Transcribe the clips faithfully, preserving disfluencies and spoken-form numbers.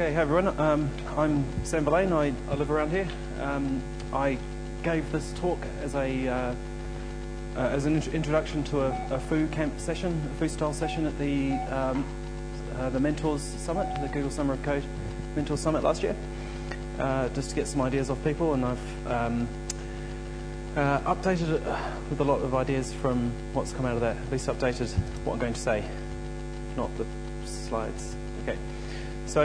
Okay, hey everyone. Um, I'm Sam Verlaine. I, I live around here. Um, I gave this talk as a uh, uh, as an int- introduction to a, a Foo camp session, a Foo style session at the um, uh, the Mentors Summit, the Google Summer of Code Mentors Summit last year, uh, just to get some ideas off people. And I've um, uh, updated it with a lot of ideas from what's come out of that. At least updated what I'm going to say, if not the slides. Okay, so.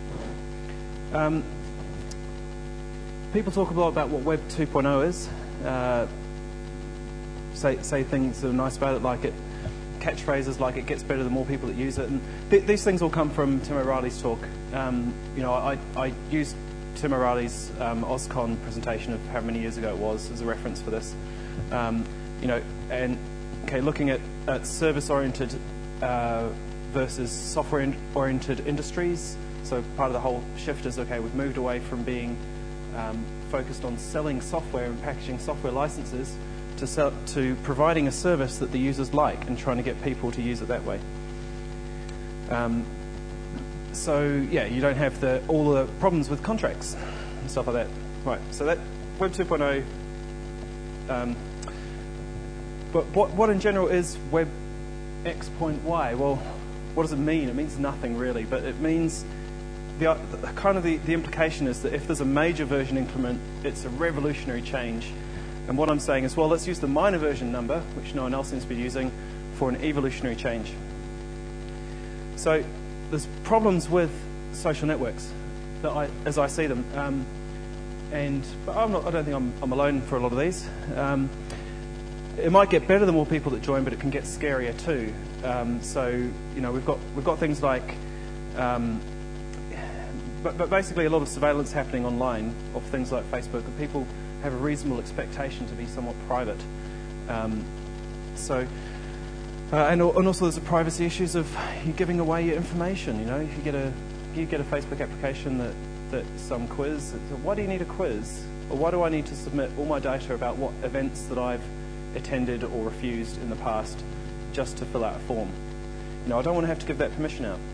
Um, people talk a lot about what Web two point oh is, uh, say, say things that are nice about it, like it, catchphrases like it gets better the more people that use it. And th- these things all come from Tim O'Reilly's talk. Um, you know, I, I used Tim O'Reilly's um, OSCON presentation of how many years ago it was as a reference for this. Um, you know, and okay, looking at, at service-oriented uh, versus software-oriented industries. So part of the whole shift is, okay, we've moved away from being um, focused on selling software and packaging software licenses to sell, to providing a service that the users like and trying to get people to use it that way. Um, so, yeah, you don't have the, all the problems with contracts and stuff like that. Right, so that Web two point oh, um, but what, what in general is Web X point Y? Well, what does it mean? It means nothing really, but it means... The, kind of the, the implication is that if there's a major version increment, it's a revolutionary change. And what I'm saying is, well, let's use the minor version number, which no one else seems to be using, for an evolutionary change. So there's problems with social networks, that I, as I see them. Um, and but I'm not, I don't think I'm, I'm alone for a lot of these. Um, it might get better the more people that join, but it can get scarier too. Um, so you know, we've got we've got things like. Um, But, but basically a lot of surveillance happening online of things like Facebook, and people have a reasonable expectation to be somewhat private. Um, so, uh, and, and also there's the privacy issues of you giving away your information. You know, if you get a you get a Facebook application that that some quiz, why do you need a quiz? Or why do I need to submit all my data about what events that I've attended or refused in the past just to fill out a form? You know, I don't want to have to give that permission out.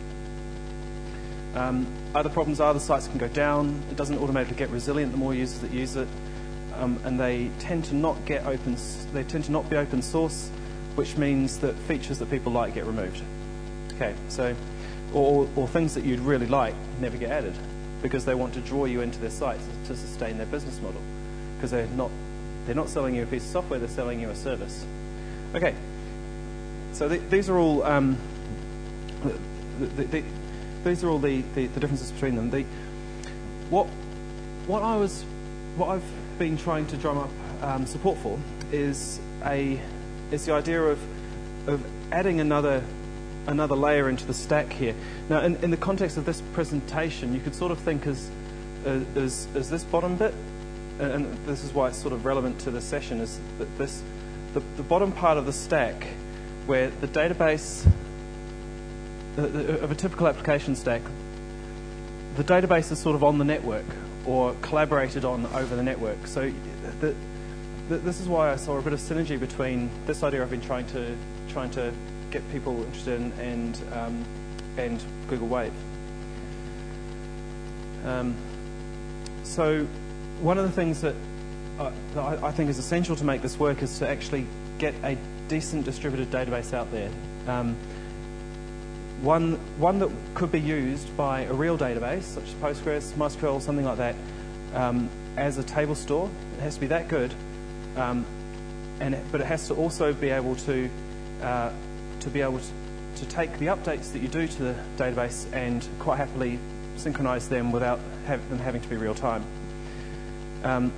Um, other problems are the sites can go down. It doesn't automatically get resilient the more users that use it, um, and they tend to not get open. They tend to not be open source, which means that features that people like get removed. Okay, so or, or things that you'd really like never get added because they want to draw you into their sites to sustain their business model, because they're not they're not selling you a piece of software, they're selling you a service. Okay, so th- these are all. Um, the, the, the, These are all the, the, the differences between them. The, what what I was what I've been trying to drum up um, support for is a is the idea of of adding another another layer into the stack here. Now, in, in the context of this presentation, you could sort of think as as as this bottom bit, and this is why it's sort of relevant to this session, is that this the, the bottom part of the stack where the database. Of a typical application stack, the database is sort of on the network or collaborated on over the network. So the, the, this is why I saw a bit of synergy between this idea I've been trying to trying to get people interested in and um, and Google Wave. Um, so one of the things that, uh, that I, I think is essential to make this work is to actually get a decent distributed database out there. Um, One one that could be used by a real database, such as Postgres, MySQL, something like that, um, as a table store. It has to be that good, um, and it, but it has to also be able to uh, to be able to, to take the updates that you do to the database and quite happily synchronize them without have them having to be real time. Um,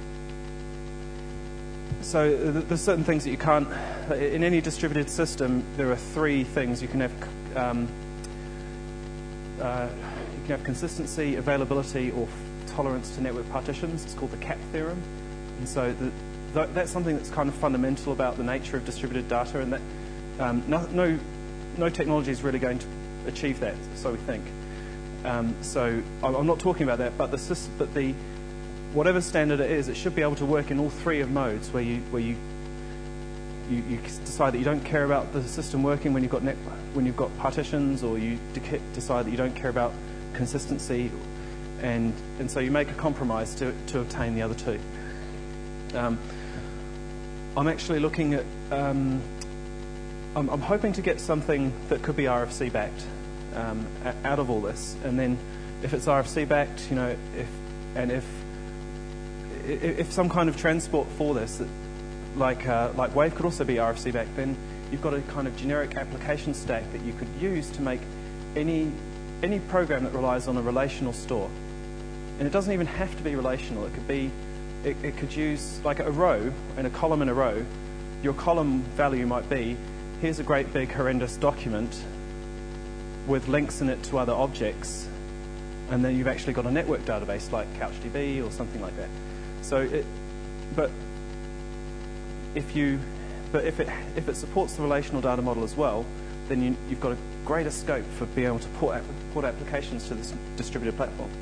so th- there's certain things that you can't. In any distributed system, there are three things you can have. Um, Uh, you can have consistency, availability, or f- tolerance to network partitions. It's called the CAP theorem. And so the, th- that's something that's kind of fundamental about the nature of distributed data, and that um, no, no, no technology is really going to achieve that, so we think. Um, so I'm, I'm not talking about that, but the system, but the whatever standard it is, it should be able to work in all three of modes where you where you You, you decide that you don't care about the system working when you've got net, when you've got partitions, or you de- decide that you don't care about consistency, and and so you make a compromise to to obtain the other two. Um, I'm actually looking at. Um, I'm, I'm hoping to get something that could be R F C backed um, out of all this, and then if it's R F C backed, you know, if and if if some kind of transport for this, that, like uh, like Wave, could also be R F C backed, then you've got a kind of generic application stack that you could use to make any any program that relies on a relational store. And it doesn't even have to be relational. It could be, it, it could use like a row and a column in a row. Your column value might be, here's a great big horrendous document with links in it to other objects, and then you've actually got a network database like CouchDB or something like that. So it, but if you, but if it if it supports the relational data model as well, then you, you've got a greater scope for being able to port, port applications to this distributed platform.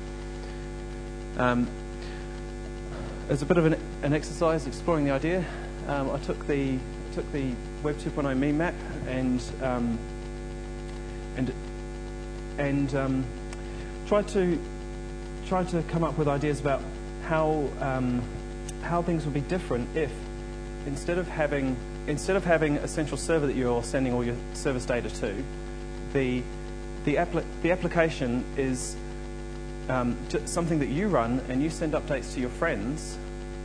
Um, as a bit of an, an exercise exploring the idea, um, I took the I took the Web two point oh meme map and um, and and um, tried to tried to come up with ideas about how um, how things would be different if instead of having instead of having a central server that you're sending all your service data to, the the, appli the application is um, something that you run and you send updates to your friends,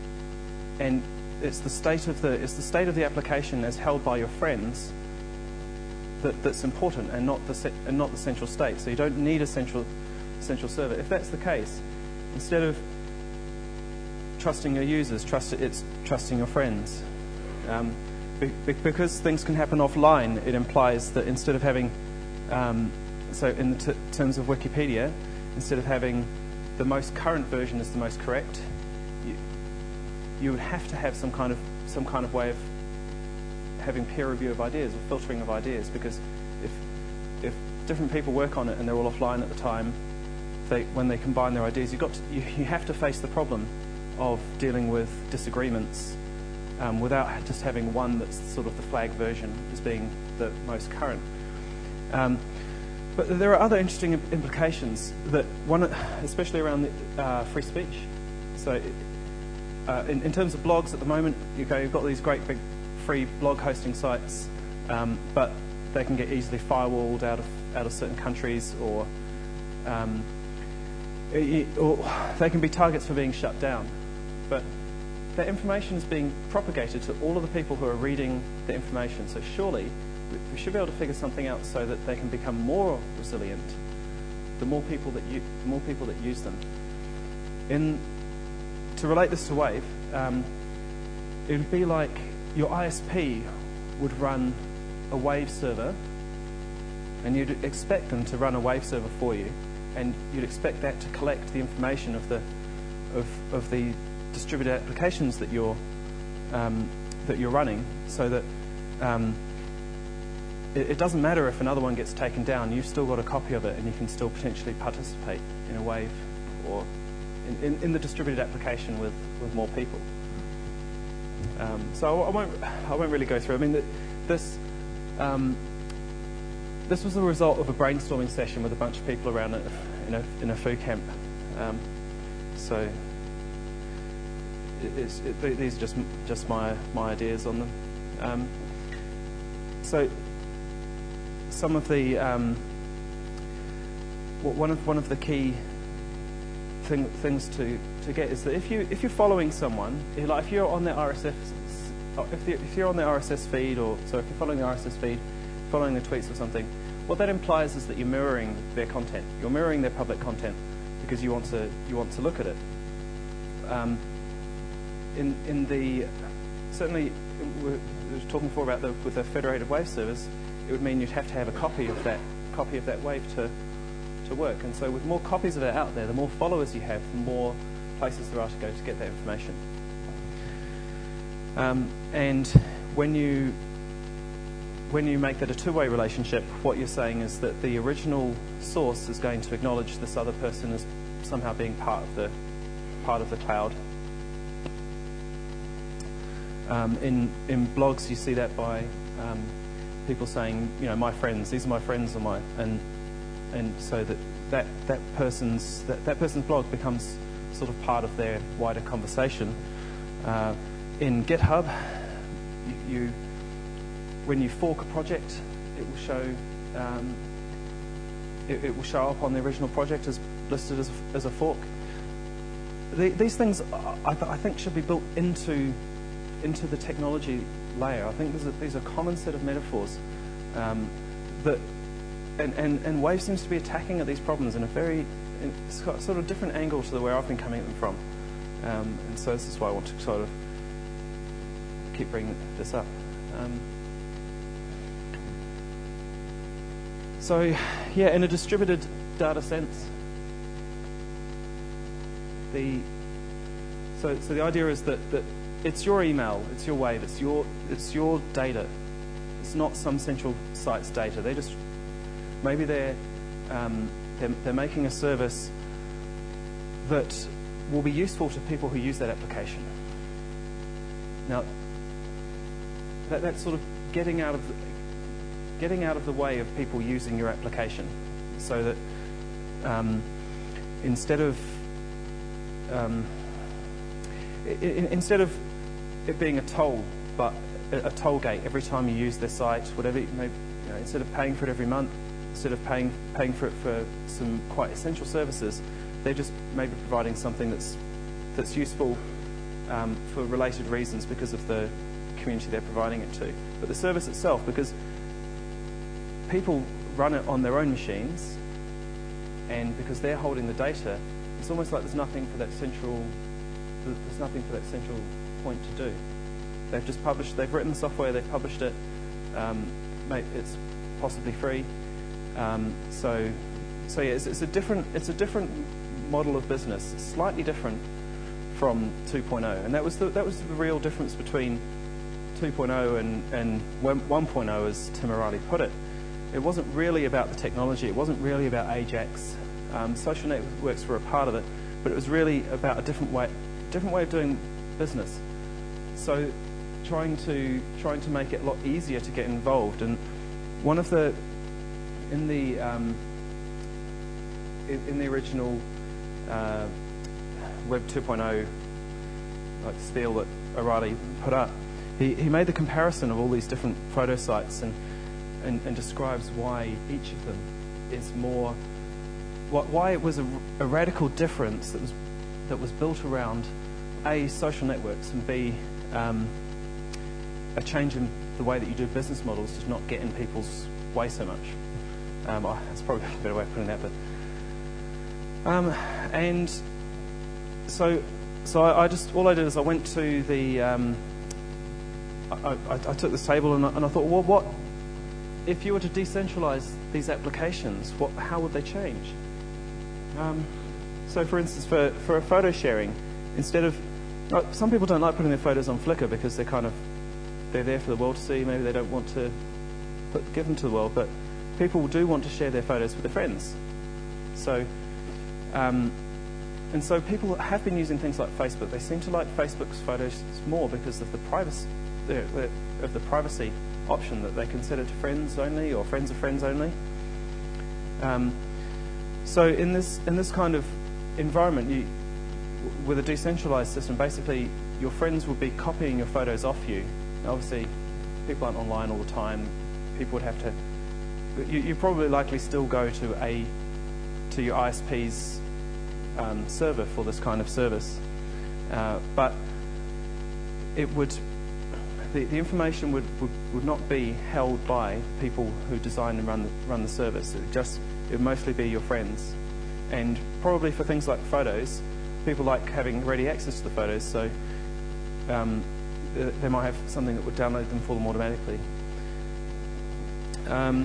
and it's the state of the it's the state of the application as held by your friends that, that's important, and not the and not the central state. So you don't need a central central server. If that's the case, instead of trusting your users, trust it's trusting your friends. Um, be, because things can happen offline, it implies that instead of having, um, so in the t terms of Wikipedia, instead of having the most current version is the most correct, you, you would have to have some kind of some kind of way of having peer review of ideas or filtering of ideas, because if if different people work on it and they're all offline at the time, they when they combine their ideas, you've got to, you, you have to face the problem of dealing with disagreements um, without just having one that's sort of the flag version as being the most current. Um, but there are other interesting implications that one, especially around the, uh, free speech. So, uh, in, in terms of blogs at the moment, you go, you've got these great big free blog hosting sites, um, but they can get easily firewalled out of out of certain countries, or um, it, or they can be targets for being shut down. But that information is being propagated to all of the people who are reading the information. So surely we should be able to figure something out so that they can become more resilient. The more people that you, the more people that use them. In to relate this to Wave, um, it would be like your I S P would run a Wave server, and you'd expect them to run a Wave server for you, and you'd expect that to collect the information of the of of the distributed applications that you're um, that you're running, so that um, it, it doesn't matter if another one gets taken down. You've still got a copy of it, and you can still potentially participate in a Wave or in, in, in the distributed application with, with more people. Um, so I won't I won't really go through. I mean, the, this um, this was the result of a brainstorming session with a bunch of people around it in a in a food camp. Um, so. It's, it, these are just just my my ideas on them. Um, so some of the um, one of one of the key thing, things to, to get is that if you if you're following someone, like if you're on their R S S if, if you're on their R S S feed, or so if you're following the R S S feed, following the tweets or something, what that implies is that you're mirroring their content. You're mirroring their public content because you want to you want to look at it. Um, In, in the certainly, we were talking before about the with the federated Wave servers, it would mean you'd have to have a copy of that copy of that Wave to to work. And so, with more copies of it out there, the more followers you have, the more places there are to go to get that information. Um, and when you when you make that a two-way relationship, what you're saying is that the original source is going to acknowledge this other person as somehow being part of the part of the cloud. Um, in in blogs, you see that by um, people saying, you know, my friends. These are my friends, or my and and so that that that person's that, that person's blog becomes sort of part of their wider conversation. Uh, in GitHub, you, you when you fork a project, it will show um, it, it will show up on the original project as listed as a, as a fork. The, these things, I, I think, should be built into into the technology layer. I think these are, these are a common set of metaphors um, that, and, and, and Wave seems to be attacking at these problems in a very in a sort of different angle to the where I've been coming at them from. Um, and so this is why I want to sort of keep bringing this up. Um, so, yeah, in a distributed data sense, the so so the idea is that, that it's your email, it's your Wave, it's your it's your data. It's not some central site's data. They just maybe they're um, they're, they're making a service that will be useful to people who use that application. Now, that, that's sort of getting out of the, getting out of the way of people using your application, so that um, instead of um, i- i- instead of it being a toll, but a, a toll gate every time you use their site, whatever, you may, you know, instead of paying for it every month, instead of paying paying for it for some quite essential services, they're just maybe providing something that's that's useful um, for related reasons because of the community they're providing it to. But the service itself, because people run it on their own machines, and because they're holding the data, it's almost like there's nothing for that central there's nothing for that central point to do. They've just published, they've written the software, they've published it, um, mate, it's possibly free. Um, so, so yeah, it's, it's a different it's a different model of business, slightly different from two point oh, and that was the that was the real difference between two point oh and and one point oh, as Tim O'Reilly put it. It wasn't really about the technology. It wasn't really about Ajax. Um, social networks were a part of it, but it was really about a different way different way of doing business. So, trying to trying to make it a lot easier to get involved. And one of the in the um, in, in the original uh, Web two point oh like spiel that O'Reilly put up, he, he made the comparison of all these different photo sites and, and, and describes why each of them is more what, why it was a, a radical difference that was that was built around A, social networks, and B, um, a change in the way that you do business models to not get in people's way so much. Um, oh, that's probably a better way of putting that, but um, and so so I, I just all I did is I went to the um, I, I, I took this table and I, and I thought, well, what if you were to decentralize these applications? What how would they change? Um, so, for instance, for for a photo sharing, instead of uh, some people don't like putting their photos on Flickr because they're kind of they're there for the world to see. Maybe they don't want to put, give them to the world, but people do want to share their photos with their friends. So, um, and so people have been using things like Facebook. They seem to like Facebook's photos more because of the privacy, the, the, of the privacy option that they can set it to friends only or friends of friends only. Um, so in this in this kind of environment, you, with a decentralized system, basically your friends would be copying your photos off you. Now, obviously, people aren't online all the time. People would have to. You, you probably likely still go to a to your I S P's um, server for this kind of service, uh, but it would the, the information would, would, would not be held by people who design and run the, run the service. It would just it would mostly be your friends, and probably for things like photos, people like having ready access to the photos, so um, they might have something that would download them for them automatically. Um,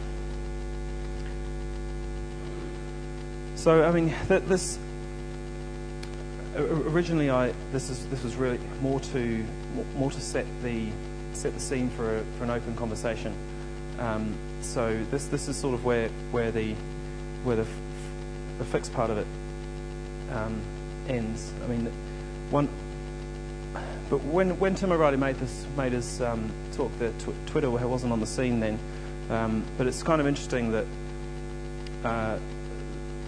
So I mean, th- this originally, I this is this was really more to more to set the set the scene for a, for an open conversation. Um, so this this is sort of where where the where the, f- the fixed part of it um, ends. I mean, one. But when when Tim O'Reilly made this made his um, talk, the tw- Twitter wasn't on the scene then. Um, but it's kind of interesting that. Uh,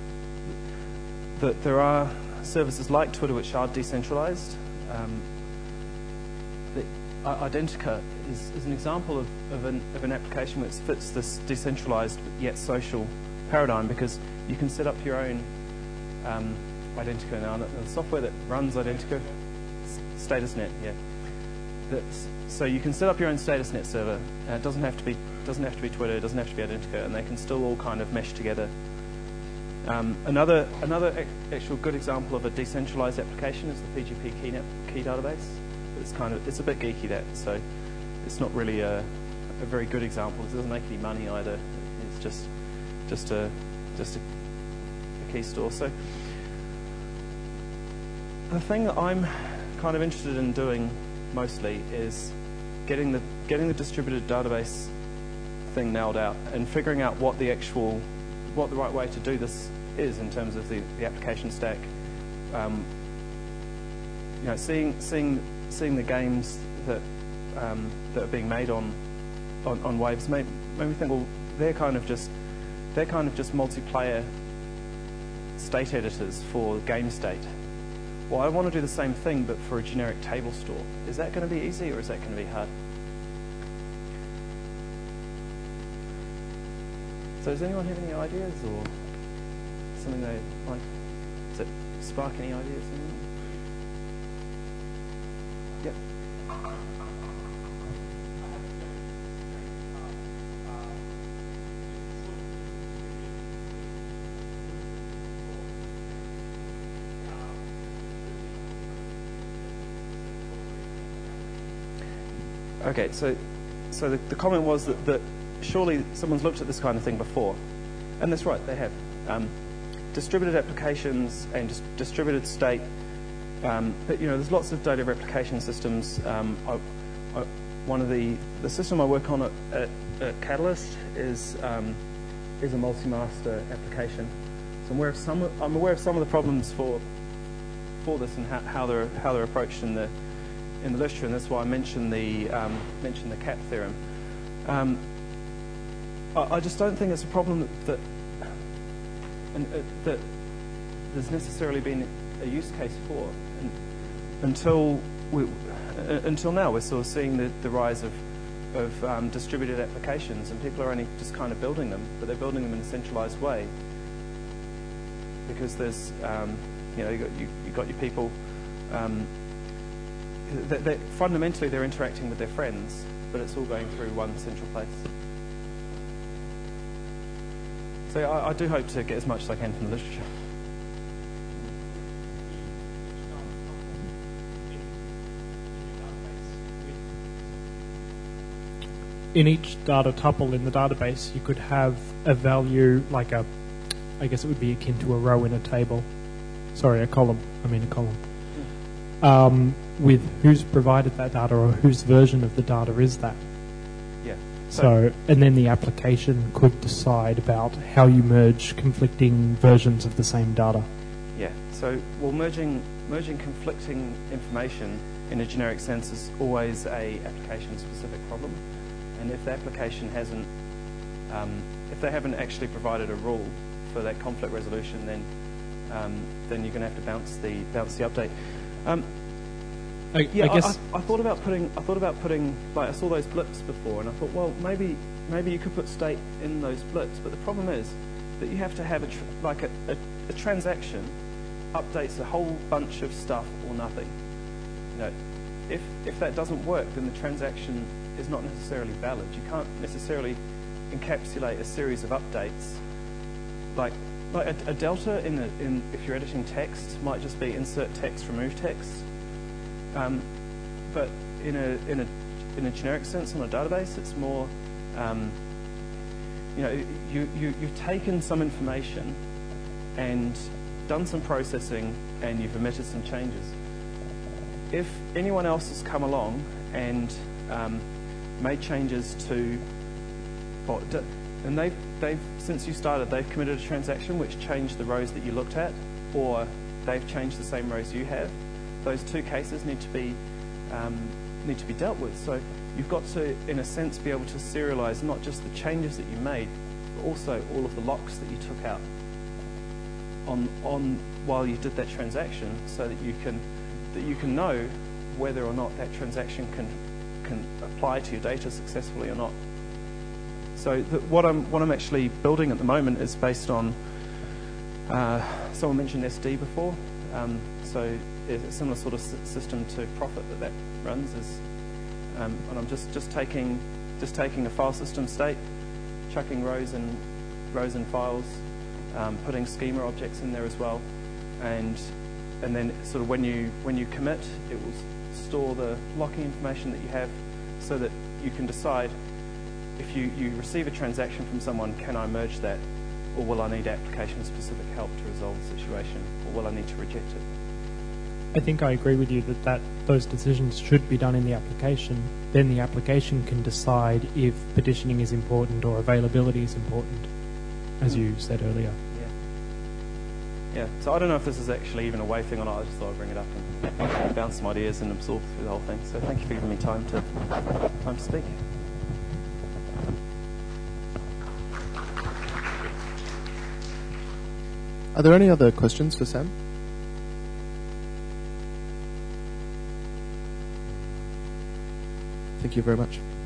that there are services like Twitter which are decentralized. Um, the, uh, Identica is, is an example of, of, an, of an application which fits this decentralized yet social paradigm, because you can set up your own um, Identica now. The software that runs Identica, StatusNet, yeah. That's, so you can set up your own StatusNet server. Uh, it doesn't have to be doesn't have to be Twitter. It doesn't have to be Identica, and they can still all kind of mesh together. Um, another another actual good example of a decentralized application is the P G P key, net, key database. It's kind of it's a bit geeky, that, so it's not really a, a very good example. It doesn't make any money either. It's just just a just a, a key store. So the thing that I'm kind of interested in doing mostly is getting the getting the distributed database thing nailed out and figuring out what the actual what the right way to do this is in terms of the, the application stack. Um, you know, seeing seeing seeing the games that um, that are being made on on, on Waves made, made me think, well, they're kind of just they're kind of just multiplayer state editors for game state. Well, I want to do the same thing, but for a generic table store. Is that going to be easy, or is that going to be hard? So does anyone have any ideas, or something they like? Does it spark any ideas? Yep. Okay, so so the, the comment was that, that surely someone's looked at this kind of thing before, and that's right, they have. Um, distributed applications and dis- distributed state. Um, but, you know, there's lots of data replication systems. Um, I, I, one of the the system I work on at, at, at Catalyst is um, is a multi-master application. So I'm aware of some. I'm aware of some of the problems for for this and how, how they're how they're approached in the in the literature, and that's why I mentioned the um, mentioned the CAP theorem. Um, I, I just don't think it's a problem that that, and, uh, that there's necessarily been a use case for, and until we, uh, until now we're sort of seeing the, the rise of of um, distributed applications, and people are only just kind of building them, but they're building them in a centralized way because there's um, you know you got you, you got your people. Um, That, that fundamentally, they're interacting with their friends, but it's all going through one central place. So I, I do hope to get as much as I can from the literature. In each data tuple in the database, you could have a value like a, I guess it would be akin to a row in a table. Sorry, a column. I mean a column. Um, with who's provided that data or whose version of the data is that. Yeah. So, so, and then the application could decide about how you merge conflicting versions of the same data. Yeah. So, well, merging merging conflicting information in a generic sense is always a application-specific problem. And if the application hasn't, um, if they haven't actually provided a rule for that conflict resolution, then um, then you're going to have to bounce the bounce the update. Um, I, yeah, I guess I, I, I thought about putting. I thought about putting. Like I saw those blips before, and I thought, well, maybe maybe you could put state in those blips. But the problem is that you have to have a tr- like a, a, a transaction updates a whole bunch of stuff or nothing. You know, if if that doesn't work, then the transaction is not necessarily valid. You can't necessarily encapsulate a series of updates. Like like a, a delta in, a, in if you're editing text might just be insert text, remove text. Um, but in a in a in a generic sense on a database, it's more, um, you know, you, you you've taken some information and done some processing, and you've omitted some changes. If anyone else has come along and um, made changes to, or, and they've they've since you started, they've committed a transaction which changed the rows that you looked at, or they've changed the same rows you have. Those two cases need to be um, need to be dealt with. So you've got to, in a sense, be able to serialize not just the changes that you made, but also all of the locks that you took out on on while you did that transaction, so that you can that you can know whether or not that transaction can can apply to your data successfully or not. So the, what I'm what I'm actually building at the moment is based on. Uh, someone mentioned S D before, um, so it's a similar sort of s- system to Prophet that that runs. Is um, and I'm just, just taking just taking a file system state, chucking rows and rows and files, um, putting schema objects in there as well, and and then sort of when you when you commit, it will store the locking information that you have, so that you can decide if you, you receive a transaction from someone, can I merge that? Or will I need application-specific help to resolve the situation? Or will I need to reject it? I think I agree with you that, that those decisions should be done in the application. Then the application can decide if petitioning is important or availability is important, as mm. you said earlier. Yeah. Yeah. So I don't know if this is actually even a way thing or not. I just thought I'd bring it up and bounce some ideas and absorb through the whole thing. So thank you for giving me time to time to speak. Are there any other questions for Sam? Thank you very much.